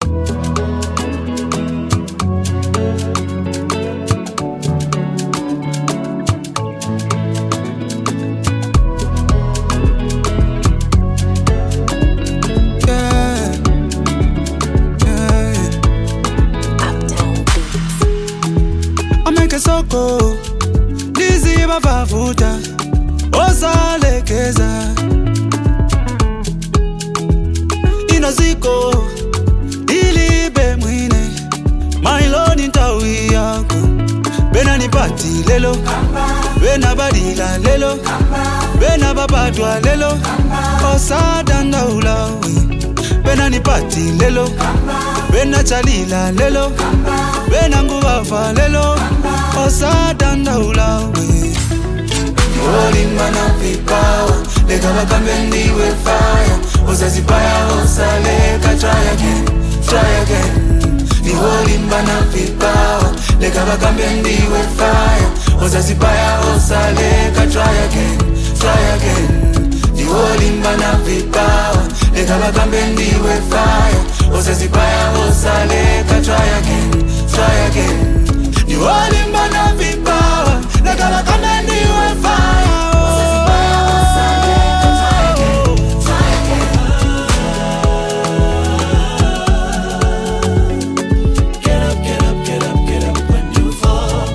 Soko liziba bavuta osalekeza inaziko ilibe mwine mailoni ntawi yako bena nipati lelo bena badila lelo bena babadwa lelo osadanda ulawi bena nipati lelo bena chalila lelo bena ngubafa lelo osadanda ulawe olimana vipawa leka bakambendiwe fire osazipaya osaleka try again ni olimana vipawa leka bakambendiwe fire osazipaya osaleka try again ni olimana vipawa leka bakambendiwe fire osazipaya osaleka try again you all in my vipawa, like a candy fire. Get up when you fall.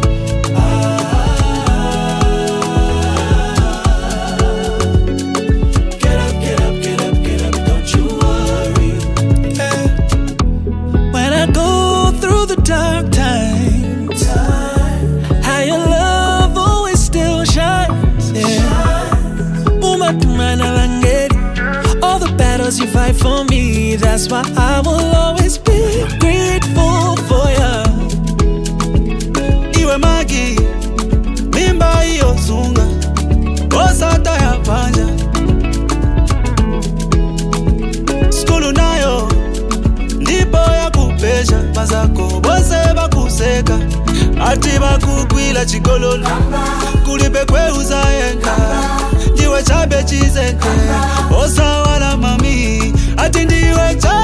Get up, don't you worry. Hey. When I go through the dark times, how your love always still shines, yeah. All the battles you fight for me, that's why I will always be grateful for you. Iwe magi, mimba iyo zunga, osata ya panja. Skulu nayo, ndipo ya kupesha, mazako bose bakuseka. Ati bakugwila chigololo kulibe kwe uzayenga ndiwe chabe chizeke osawala mami ati ndiwe chabe